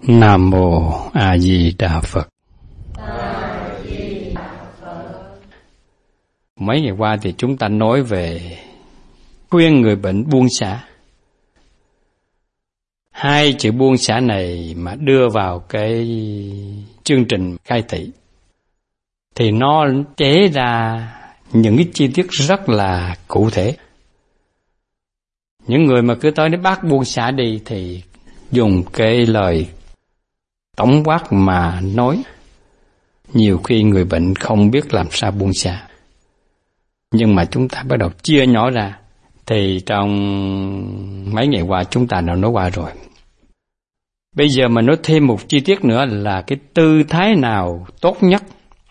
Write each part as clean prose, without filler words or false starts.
Nam Mô A Di Đà Phật. Mấy ngày qua thì chúng ta nói về khuyên người bệnh buông xả. Hai chữ buông xả này mà đưa vào cái chương trình khai thị thì nó chế ra những cái chi tiết rất là cụ thể. Những người mà cứ tới đến bác buông xả đi thì dùng cái lời tổng quát mà nói, nhiều khi người bệnh không biết làm sao buông xả. Nhưng mà chúng ta bắt đầu chia nhỏ ra, thì trong mấy ngày qua chúng ta đã nói qua rồi. Bây giờ mà nói thêm một chi tiết nữa là cái tư thái nào tốt nhất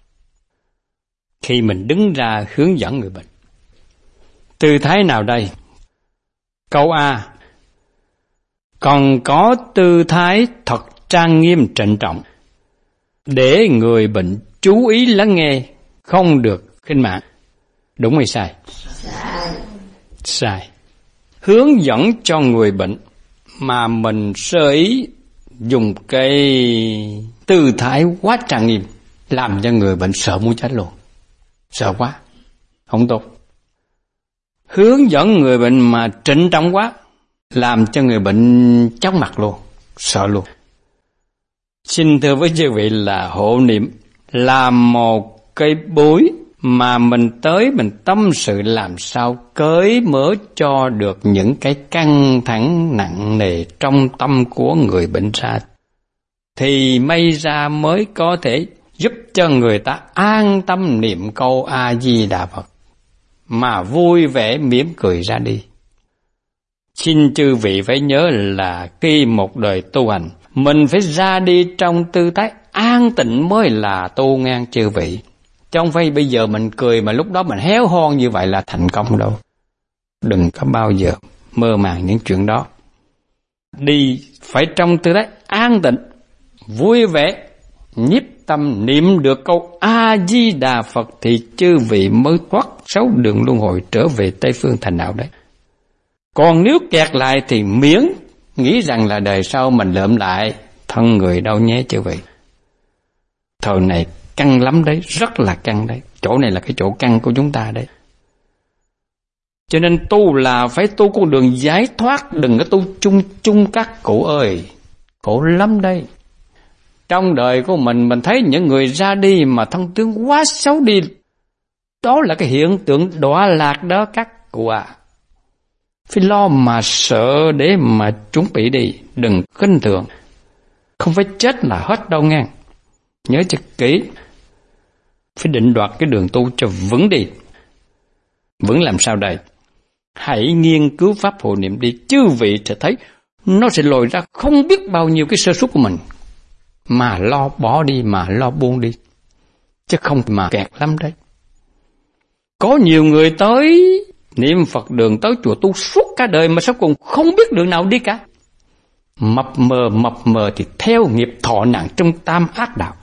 khi mình đứng ra hướng dẫn người bệnh. Tư thái nào đây? Câu A: còn có tư thái thật trang nghiêm trịnh trọng, để người bệnh chú ý lắng nghe, không được khinh mạn. Đúng hay sai? Sai. Hướng dẫn cho người bệnh mà mình sơ ý dùng cái tư thái quá trang nghiêm, làm cho người bệnh sợ muốn chết luôn. Sợ quá, không tốt. Hướng dẫn người bệnh mà trịnh trọng quá, làm cho người bệnh chóng mặt luôn, sợ luôn. Xin thưa với chư vị là hộ niệm là một cái buổi mà mình tới mình tâm sự làm sao cởi mở cho được những cái căng thẳng nặng nề trong tâm của người bệnh ra, thì may ra mới có thể giúp cho người ta an tâm niệm câu A Di Đà Phật mà vui vẻ mỉm cười ra đi. Xin chư vị phải nhớ là khi một đời tu hành, mình phải ra đi trong tư thái an tịnh mới là tu ngang chư vị. Chứ không phải bây giờ mình cười mà lúc đó mình héo hon như vậy là thành công đâu. Đừng có bao giờ mơ màng những chuyện đó. Đi phải trong tư thái an tịnh, vui vẻ, nhiếp tâm niệm được câu A Di Đà Phật thì chư vị mới thoát sáu đường luân hồi trở về Tây Phương thành đạo đấy. Còn nếu kẹt lại thì miễn nghĩ rằng là đời sau mình lượm lại, thân người đâu nhé chư vị. Thời này căng lắm đấy, rất là căng đấy. Chỗ này là cái chỗ căng của chúng ta đấy. Cho nên tu là phải tu con đường giải thoát, đừng có tu chung các cụ ơi. Khổ lắm đây. Trong đời của mình thấy những người ra đi mà thân tướng quá xấu đi. Đó là cái hiện tượng đọa lạc đó các cụ à. Phải lo mà sợ để mà chuẩn bị đi, đừng khinh thường. Không phải chết là hết đâu nghe. Nhớ cho kỹ. Phải định đoạt cái đường tu cho vững đi. Vững làm sao đây? Hãy nghiên cứu pháp hộ niệm đi, chư vị sẽ thấy nó sẽ lòi ra không biết bao nhiêu cái sơ suất của mình. Mà lo bỏ đi, mà lo buông đi. Chứ không mà kẹt lắm đấy. Có nhiều người tới niệm Phật đường, tới chùa tu suốt cả đời mà sao cùng không biết đường nào đi cả. Mập mờ thì theo nghiệp thọ nặng trong tam ác đạo.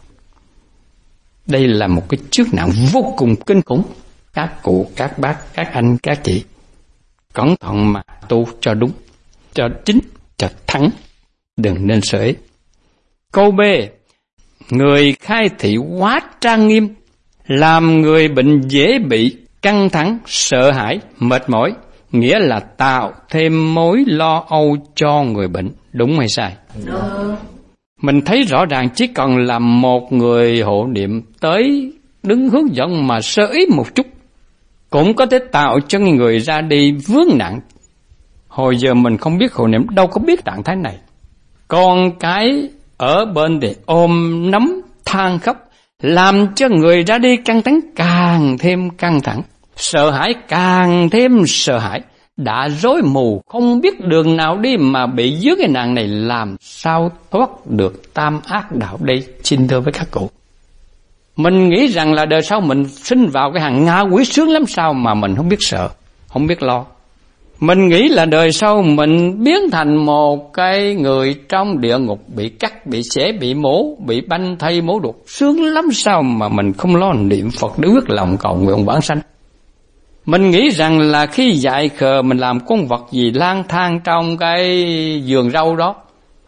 Đây là một cái chướng nạn vô cùng kinh khủng. Các cụ, các bác, các anh, các chị, cẩn thận mà tu cho đúng, cho chính, cho thắng, đừng nên sợ ý. Câu B: người khai thị quá trang nghiêm, làm người bệnh dễ bị căng thẳng, sợ hãi, mệt mỏi, nghĩa là tạo thêm mối lo âu cho người bệnh. Đúng hay sai? Đúng. Mình thấy rõ ràng chỉ cần làm một người hộ niệm tới đứng hướng dẫn mà sơ ý một chút, cũng có thể tạo cho người ra đi vướng nặng. Hồi giờ mình không biết hộ niệm, đâu có biết trạng thái này. Còn cái ở bên thì ôm nắm than khóc, làm cho người ra đi căng thẳng càng thêm căng thẳng, sợ hãi càng thêm sợ hãi, đã rối mù không biết đường nào đi mà bị dướng cái nạn này, làm sao thoát được tam ác đạo đây? Xin thưa với các cụ, mình nghĩ rằng là đời sau mình sinh vào cái hàng ngạ quỷ sướng lắm sao mà mình không biết sợ, không biết lo. Mình nghĩ là đời sau mình biến thành một cái người trong địa ngục, bị cắt, bị xẻ, bị mổ, bị banh thây mổ đục, sướng lắm sao mà mình không lo niệm Phật để quyết lòng cầu nguyện vãng sanh. Mình nghĩ rằng là khi dại khờ mình làm con vật gì lang thang trong cái vườn rau đó,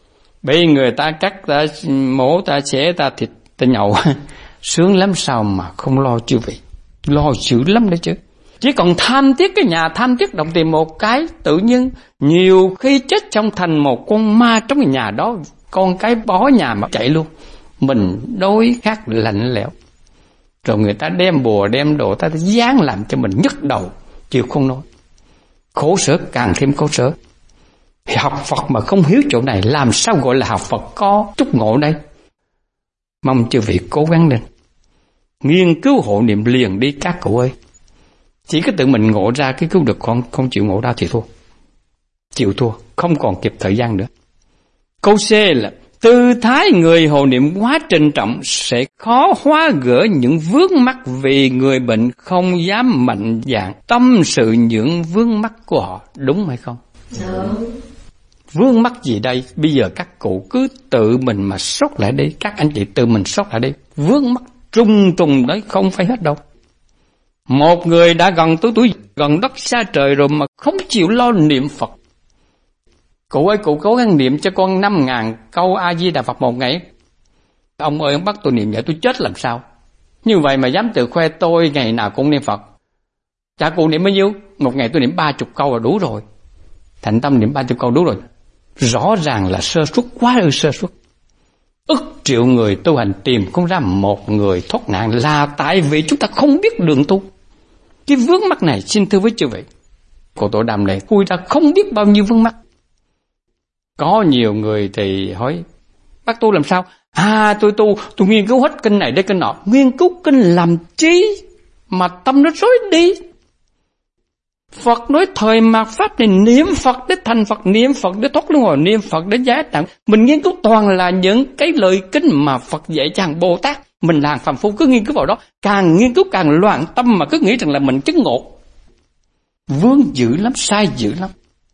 Bị người ta cắt, ta mổ, ta xẻ, ta thịt, ta nhậu, sướng lắm sao mà không lo chư vị. Lo dữ lắm đấy chứ. Chỉ còn tham tiếc cái nhà, tham tiếc đồng tiền một cái, tự nhiên nhiều khi chết trong thành một con ma trong cái nhà đó, con cái bó nhà mà chạy luôn. Mình đối khác lạnh lẽo. Rồi người ta đem bùa đem đồ, ta dán làm cho mình nhức đầu, chịu không nói. Khổ sở càng thêm khổ sở. Học Phật mà không hiểu chỗ này, làm sao gọi là học Phật có chút ngộ đây? Mong chư vị cố gắng lên, nghiên cứu hộ niệm liền đi các cụ ơi. Chỉ có tự mình ngộ ra cái cứu được, không chịu ngộ ra thì thua. Chịu thua, không còn kịp thời gian nữa. Câu C là tư thái người hộ niệm quá trinh trọng sẽ khó hóa gỡ những vướng mắc, vì người bệnh không dám mạnh dạn tâm sự những vướng mắc của họ. Đúng hay không? Đúng. Vướng mắc gì đây? Bây giờ các cụ cứ tự mình mà sốt lại đi, các anh chị tự mình sốt lại đi. Vướng mắc trùng trùng đấy, không phải hết đâu. Một người đã gần tuổi gần đất xa trời rồi mà không chịu lo niệm Phật. Cụ ơi, cụ cố gắng niệm cho con 5.000 câu A-di-đà Phật một ngày. Ông ơi, ông bắt tôi niệm vậy tôi chết làm sao? Như vậy mà dám tự khoe tôi ngày nào cũng niệm Phật. Chả cụ niệm bao nhiêu? Một ngày tôi niệm 30 câu là đủ rồi. Thành tâm niệm 30 câu đủ rồi. Rõ ràng là sơ suất, quá ư sơ suất. Ức triệu người tu hành tìm không ra một người thoát nạn là tại vì chúng ta không biết đường tu. Cái vướng mắc này xin thưa với chư vị, của tổ đàm này khui ra không biết bao nhiêu vướng mắc. Có nhiều người thì hỏi bác tu làm sao? Tôi nghiên cứu hết kinh này đến kinh nọ. Nghiên cứu kinh làm chi mà tâm nó rối đi? Phật nói thời mạt pháp này niệm Phật để thành Phật, niệm Phật để thoát luân hồi, niệm Phật để giải tạng. Mình nghiên cứu toàn là những cái lời kinh mà Phật dạy cho hàng Bồ Tát. Mình là hàng phàm phu cứ nghiên cứu vào đó, càng nghiên cứu càng loạn tâm mà cứ nghĩ rằng là mình chứng ngộ. Vướng dữ lắm, sai dữ lắm.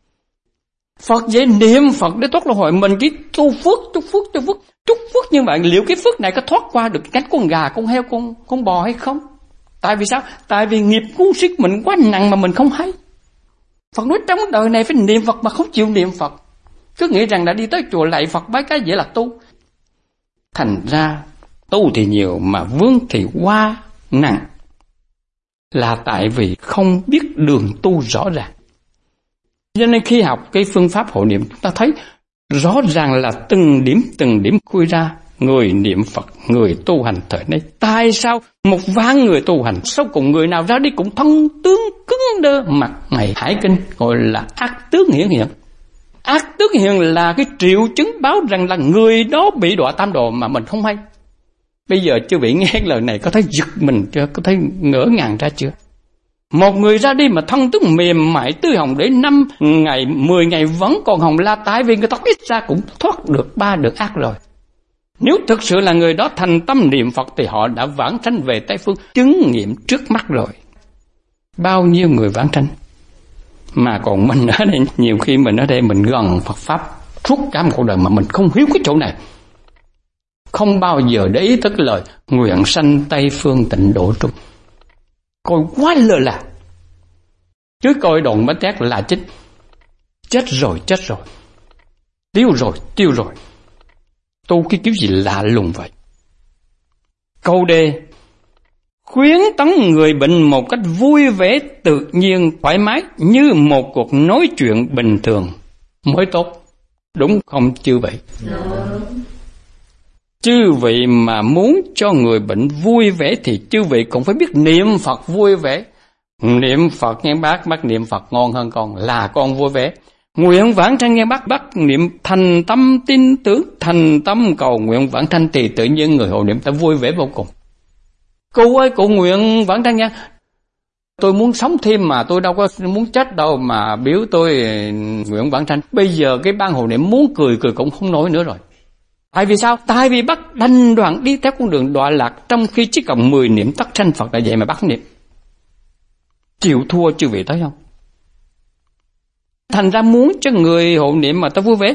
Phật dạy niệm Phật để thoát luân hồi, mình chỉ tu phước, chúc phước như vậy. Liệu cái phước này có thoát qua được cánh con gà, con heo, con bò hay không? Tại vì sao? Tại vì nghiệp cuốn xiết mình quá nặng mà mình không hay. Phật nói trong đời này phải niệm Phật mà không chịu niệm Phật, cứ nghĩ rằng đã đi tới chùa lạy Phật bái cái dễ là tu. Thành ra tu thì nhiều mà vướng thì quá nặng, là tại vì không biết đường tu rõ ràng. Cho nên khi học cái phương pháp hộ niệm, chúng ta thấy rõ ràng là từng điểm khui ra. Người niệm Phật, người tu hành thời nay, tại sao 1.000 người tu hành, sau cùng người nào ra đi cũng thân tướng cứng đơ, mặt mày hải kinh, gọi là ác tướng hiển hiện. Ác tướng hiện là cái triệu chứng báo rằng là người đó bị đọa tam đồ mà mình không hay. Bây giờ chư vị nghe lời này có thấy giật mình chưa? Có thấy ngỡ ngàng ra chưa? Một người ra đi mà thân tướng mềm mại tươi hồng, để 5 ngày 10 ngày vẫn còn hồng la, tại vì người ta ít ra cũng thoát được 3 được ác rồi. Nếu thực sự là người đó thành tâm niệm Phật thì họ đã vãng sanh về Tây Phương, chứng nghiệm trước mắt rồi. Bao nhiêu người vãng sanh. Mà còn mình ở đây, nhiều khi mình ở đây mình gần Phật Pháp suốt cả một cuộc đời mà mình không hiểu cái chỗ này. Không bao giờ để ý tới cái lời nguyện sanh Tây Phương tịnh độ trung. Coi quá lơ là. Chứ coi đồn bánh tét là chết. Chết rồi. Tiêu rồi. Tu cái kiểu gì lạ lùng vậy? Câu D. Khuyến tấn người bệnh một cách vui vẻ, tự nhiên, thoải mái, như một cuộc nói chuyện bình thường mới tốt. Đúng không chư vị? Chư vị mà muốn cho người bệnh vui vẻ thì chư vị cũng phải biết niệm Phật vui vẻ. Niệm Phật nghe bác niệm Phật ngon hơn con, là con vui vẻ. Nguyện vãng sanh nghe bác niệm thành tâm tin tưởng, thành tâm cầu nguyện vãng sanh thì tự nhiên người hộ niệm ta vui vẻ vô cùng. Cô ơi, cô nguyện vãng sanh nha. Tôi muốn sống thêm mà tôi đâu có muốn chết đâu mà biểu tôi nguyện vãng sanh. Bây giờ cái ban hộ niệm muốn cười cũng không nổi nữa rồi. Tại vì sao? Tại vì bác đành đoạn đi theo con đường đọa lạc, trong khi chỉ cần 10 niệm tắc sanh Phật là vậy mà bác niệm. Chịu thua chư vị thấy không? Thành ra muốn cho người hộ niệm mà ta vui vẻ.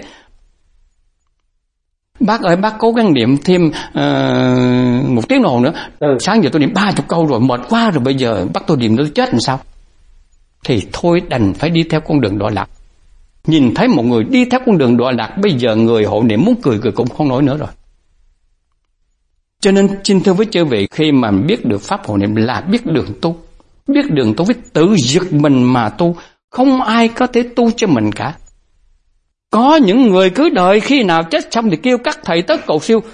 Bác ơi, bác cố gắng niệm thêm 1 tiếng đồng hồ nữa. Sáng giờ tôi niệm 30 câu rồi, mệt quá rồi, bây giờ bắt tôi niệm tôi chết làm sao? Thì thôi đành phải đi theo con đường đọa lạc. Nhìn thấy một người đi theo con đường đọa lạc, bây giờ người hộ niệm muốn cười cũng không nổi nữa rồi. Cho nên xin thưa với chư vị, khi mà biết được pháp hộ niệm là biết đường tu. Biết đường tu phải tự giật mình mà tu. Không ai có thể tu cho mình cả. Có những người cứ đợi khi nào chết xong thì kêu các thầy tới cầu siêu.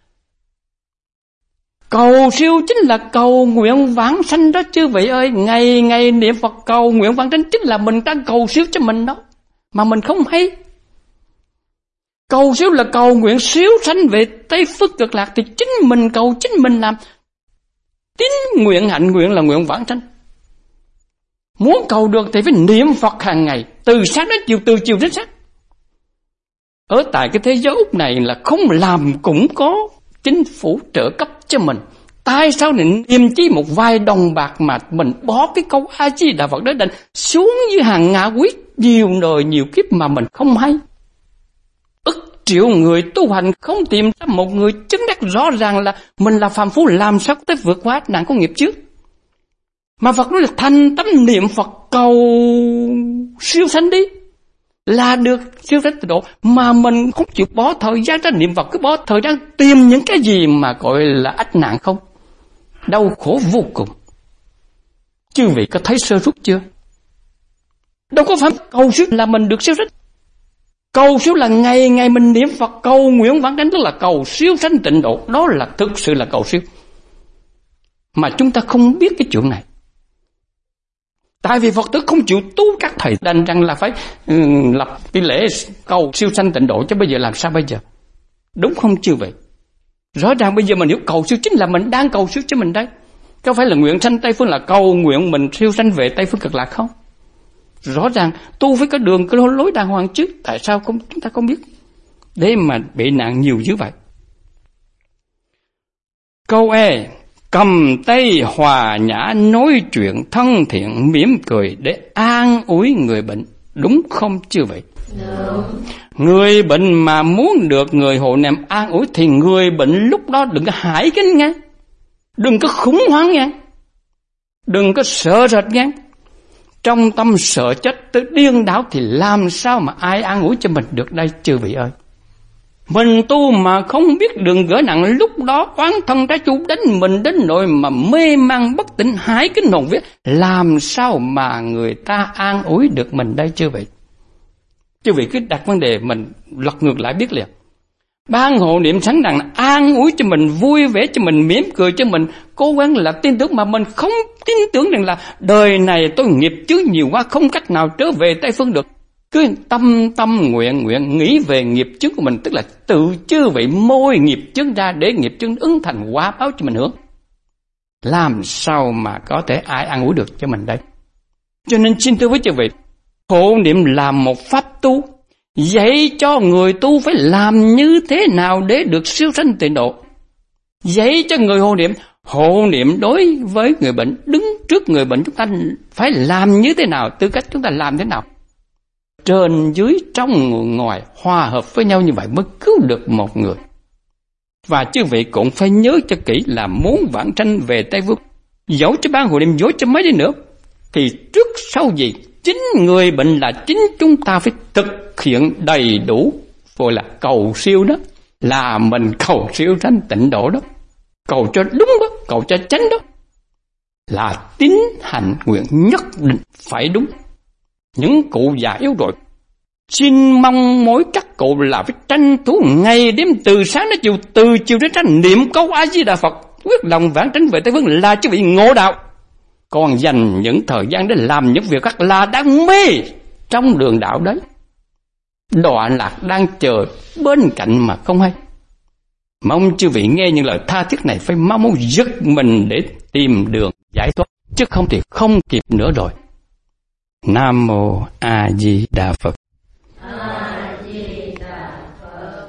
Cầu siêu chính là cầu nguyện vãng sanh đó chư vị ơi. Ngày ngày niệm Phật cầu nguyện vãng sanh chính là mình đang cầu siêu cho mình đó, mà mình không hay. Cầu siêu là cầu nguyện siêu sanh về Tây Phước Cực Lạc, thì chính mình cầu, chính mình làm. Tín nguyện hạnh nguyện là nguyện vãng sanh. Muốn cầu được thì phải niệm Phật hàng ngày, từ sáng đến chiều, từ chiều đến sáng. Ở tại cái thế giới Úc này là không làm cũng có chính phủ trợ cấp cho mình. Tại sao lại niệm chi một vài đồng bạc mà mình bỏ cái câu A Di Đà Phật đến đành xuống như hàng ngạ quỷ nhiều đời nhiều kiếp mà mình không hay. Ức triệu người tu hành không tìm ra một người chứng đắc rõ ràng là mình là phàm phu, làm sao có thể vượt qua nạn có nghiệp trước. Mà Phật nói là thành tâm niệm Phật cầu siêu sanh đi là được siêu sanh tịnh độ, mà mình không chịu bỏ thời gian ra niệm Phật, cứ bỏ thời gian tìm những cái gì mà gọi là ách nạn không, đau khổ vô cùng. Chư vị có thấy sơ suất chưa? Đâu có phải cầu siêu là mình được siêu sanh. Cầu siêu là ngày ngày mình niệm Phật cầu nguyện vãng sanh, tức là cầu siêu sanh tịnh độ, đó là thực sự là cầu siêu. Mà chúng ta không biết cái chuyện này. Tại vì Phật tử không chịu tu, các thầy đành rằng là phải lập cái lễ cầu siêu sanh tịnh độ, chứ bây giờ làm sao bây giờ? Đúng không chư vị? Rõ ràng bây giờ mình hiểu cầu siêu chính là mình đang cầu siêu cho mình đây. Có phải là nguyện sanh Tây Phương là cầu nguyện mình siêu sanh về Tây Phương Cực Lạc không? Rõ ràng tu với cái đường cái lối đàng hoàng chứ. Tại sao chúng ta không biết? Để mà bị nạn nhiều như vậy. Câu E, cầm tay hòa nhã nói chuyện thân thiện mỉm cười để an ủi người bệnh. Đúng không chư vị? Đúng. Người bệnh mà muốn được người hộ niệm an ủi thì người bệnh lúc đó đừng có hãi kinh nghe, đừng có khủng hoảng nghe, đừng có sợ rệt nghe. Trong tâm sợ chết tới điên đảo thì làm sao mà ai an ủi cho mình được đây chư vị ơi? Mình tu mà không biết đường gỡ nặng, lúc đó oán thân trái chủ đánh mình đến nỗi mà mê man bất tỉnh, hãi kinh hồn vía, làm sao mà người ta an ủi được mình đây chư vị? Chư vị cứ đặt vấn đề mình lật ngược lại biết liền. Ban hộ niệm sáng đẳng an ủi cho mình, vui vẻ cho mình, mỉm cười cho mình, cố gắng là tin tưởng, mà mình không tin tưởng rằng là đời này tôi nghiệp chướng nhiều quá, không cách nào trở về Tây Phương được. Cứ tâm nguyện nghĩ về nghiệp chướng của mình, tức là tự chư vị môi nghiệp chướng ra để nghiệp chướng ứng thành quả báo cho mình hưởng. Làm sao mà có thể ai an ủi được cho mình đây? Cho nên xin thưa với chư vị, hộ niệm là một pháp tu, dạy cho người tu phải làm như thế nào để được siêu sanh tịnh độ. Dạy cho người hộ niệm đối với người bệnh, đứng trước người bệnh chúng ta phải làm như thế nào, tư cách chúng ta làm thế nào. Trên dưới trong ngoài hòa hợp với nhau như vậy mới cứu được một người. Và chư vị cũng phải nhớ cho kỹ là muốn vãng sanh về Tây Phương, dẫu cho ban hộ niệm dối cho mấy đi nữa, thì trước sau gì chính người bệnh là chính chúng ta phải thực hiện đầy đủ, gọi là cầu siêu đó, là mình cầu siêu sanh tịnh độ đó, cầu cho đúng đó, cầu cho chánh đó, là tín hạnh nguyện nhất định phải đúng. Những cụ già yếu rồi, xin mong mối các cụ là phải tranh thủ ngày đêm từ sáng đến chiều, từ chiều đến sáng niệm câu A Di Đà Phật, quyết lòng vãng sanh về Tây Phương là chứ bị ngộ đạo. Còn dành những thời gian để làm những việc khác là đang mê trong đường đạo đấy. Đọa lạc đang chờ bên cạnh mà không hay. Mong chư vị nghe những lời tha thiết này phải mau giật mình để tìm đường giải thoát, chứ không thì không kịp nữa rồi. Nam Mô A Di Đà Phật. A Di Đà Phật.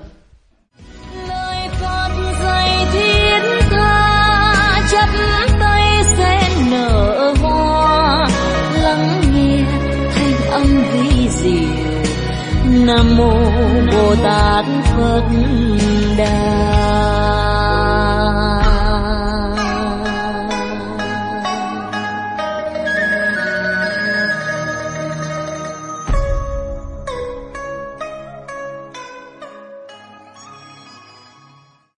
Lời Phật dạy thiết tha, chắp tay sen nở hoa, lắng nghe thanh âm vi diệu. Nam Mô Bồ Tát Phật